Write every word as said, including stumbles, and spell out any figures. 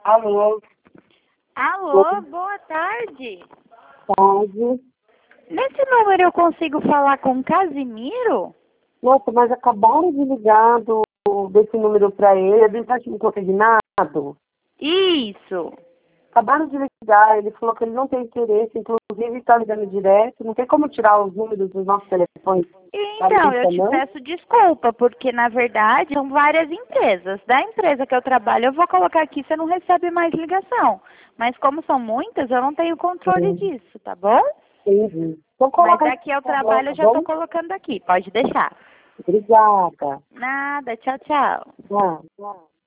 Alô? Alô, boa tarde. Tarde. Nesse número eu consigo falar com Casimiro? Nossa, mas acabaram de ligar do, desse número para ele, é do Partido Consignado. Isso. Acabaram de ligar, ele falou que ele não tem interesse, inclusive está ligando direto, não tem como tirar os números dos nossos telefones. Então, eu te peço desculpa, porque na verdade são várias empresas. Da empresa que eu trabalho, eu vou colocar aqui, você não recebe mais ligação. Mas como são muitas, eu não tenho controle Sim. disso, tá bom? Entendi. Então Mas coloca daqui ao trabalho eu já estou colocando aqui, pode deixar. Obrigada. Nada, tchau, tchau. Tchau.